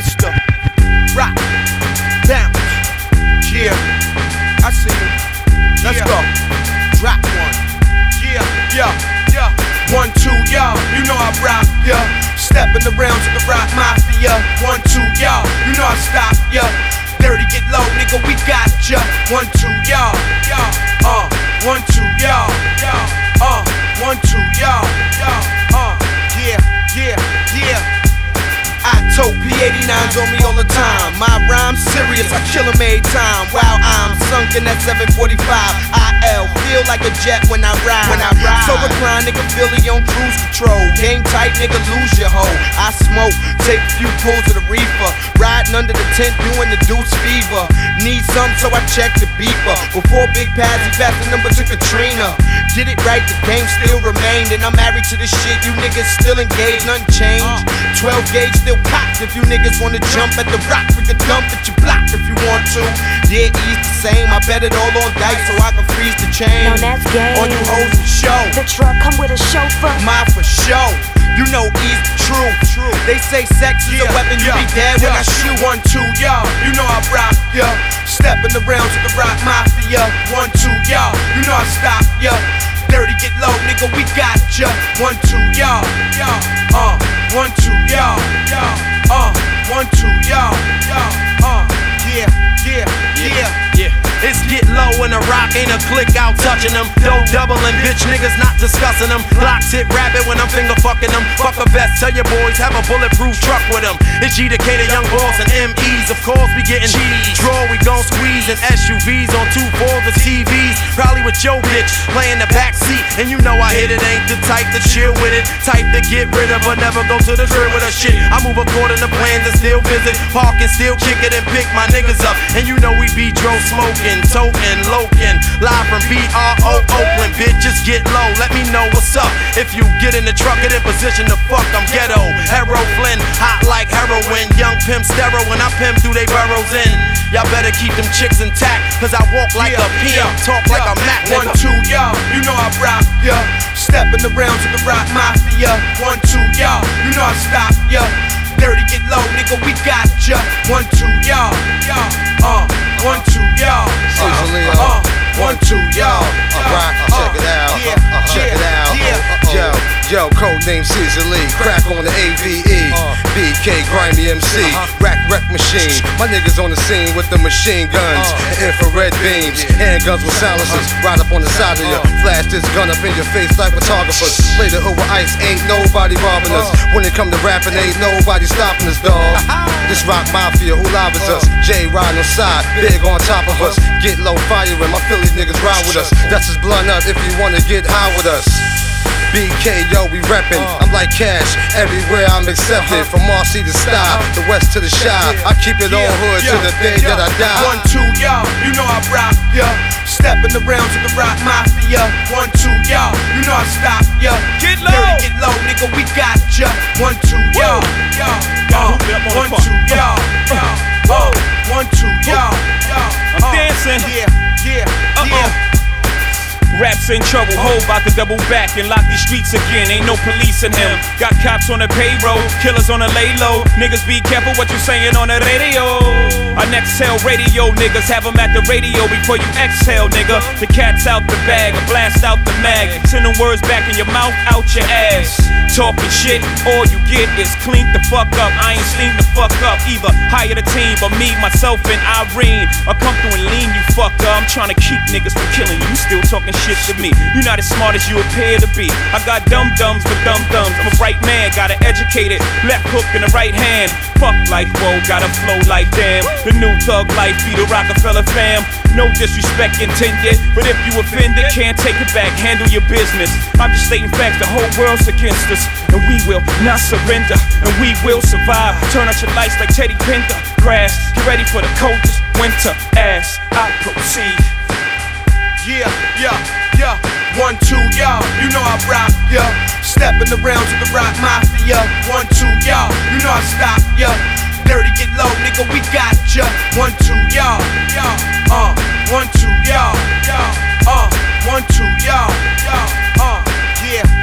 It's the rock bounce. Yeah, I see you. Let's go. Drop one. Yeah, yeah, yeah. 1, 2, y'all. You know I rock, yeah. Stepping around to the rock mafia. 1, 2, y'all. You know I stop, yeah. Dirty, get low, nigga, we got ya. 1, 2, y'all. 1, 2, y'all. 1, 2, y'all. Yeah, yeah, yeah. I tote P89s on me all the time. My rhyme's serious, I kill 'em every time. While I'm sunken at 745 IL, feel like a jet when I ride. So recline, nigga, feel it on cruise control. Game tight, nigga, lose your hoe. I smoke, take a few pulls of the reefer. Riding under the tent, doing the deuce fever. Need some, so I check the beeper. Before Big Pazzy passed the number to Katrina. Did it right, the game still remained. And I'm married to this shit, you niggas still engaged, nothing changed. 12 gauge still cocked. If you niggas wanna jump at the rock, we can dump at your block if you want to. Yeah, ease the same, I bet it all on dice so I can freeze the chain. No, that's gay. On you hoes for show. The truck come with a chauffeur. Mine for show. You know ease the truth. They say sex is a weapon, you be dead when I shoot. 1, 2, y'all. You know I rock, yeah. Stepping around to the rock mafia. 1, 2, y'all. You know I stop, yeah. Dirty, get low, nigga, we got ya. 1, 2, y'all. 1, 2, y'all. 1, 2, y'all. Yeah, yeah, yeah. It's get low and the rock ain't a click out touching them. Don't doubling, bitch niggas not discussing them. Glocks hit rabbit when I'm finger fucking them. Fuck a vest, tell your boys have a bulletproof truck with them. It's G to K to young boss and MEs. Of course we getting G's. Draw, we gon' squeeze in SUVs on 2 4s of TVs. Probably with your bitch playing the back seat. And you know I hit it, ain't the type to chill with it. Type to get rid of but never go to the crib with her shit. I move according to plans and still visit. Park and still kick it and pick my niggas up. And you know we be dro smoking. Token, Loken, live from BRO Oakland. Bitch, just get low, let me know what's up. If you get in the truck, get in position to fuck, I'm ghetto. Hero Flynn, hot like heroin. Young pimp sterile when I pimp through they burrows in. Y'all better keep them chicks intact, cause I walk like a pimp, talk like a Mac. 1, 2, y'all, you know I rock, yeah. Stepping around to the rock mafia. 1, 2, y'all, you know I stop, yeah. Dirty, get low, nigga, we got ya. 1, 2, y'all. 1, 2, y'all. 1, 2, y'all. Alright, check it out. Check it out. Yo, code name Caesar Lee. Crack on the AVE. BK Grimy MC. Rack machine. My niggas on the scene with the machine guns and infrared beams. Handguns with silencers. Right up on the side of you. Flash this gun up in your face like photographers. Play the hood with ice. Ain't nobody robbing us. When it come to rapping, ain't nobody stopping us, dawg. This rock mafia, who live is us? J riding on side, big on top of us. Get low fire and my Philly niggas ride with us. That's just blunt up if you wanna get high with us. BK, yo, we reppin'. I'm like Cash, everywhere I'm accepted. From RC to Style, the West to the Shy. I keep it all hood to the day that I die. 1, 2, y'all, you know I rock, yeah. Stepping around to the rock mafia. 1, 2, y'all, you know I stop, yeah. Get low, dirty, get low, nigga, we got ya. 1, 2, y'all. 1, 2, y'all. 1, 2, y'all. I'm dancing. Yeah. Raps in trouble, ho, about to double back and lock these streets again. Ain't no police in him. Got cops on the payroll, killers on the lay low. Niggas be careful what you saying on the radio. I next tell radio niggas, have them at the radio before you exhale, nigga. The cat's out the bag, I blast out the mag. Send them words back in your mouth, out your ass. Talking shit, all you get is clean the fuck up. I ain't seen the fuck up. Either hire the team or me, myself, and Irene. I come through and lean, you fucker. I'm trying to keep niggas from killing you. You still talking shit to me. You're not as smart as you appear to be. I got dum-dums for dum-dums. I'm a right man, got an educated left hook in the right hand. Fuck life, whoa, got a flow like damn. The new thug life, be the Rockefeller fam. No disrespect intended, but if you offended, can't take it back, handle your business. I'm just stating facts, the whole world's against us. And we will not surrender, and we will survive. Turn out your lights like Teddy Pendergrass. Get ready for the coldest winter as I proceed. Yeah. 1, 2, y'all, you know I rock, yeah. Stepping around to the rock mafia. 1, 2, y'all, you know I stop, yeah. Dirty, get low, nigga, we got ya. 1, 2, y'all. 1, 2, y'all. 1, 2, y'all. Yeah.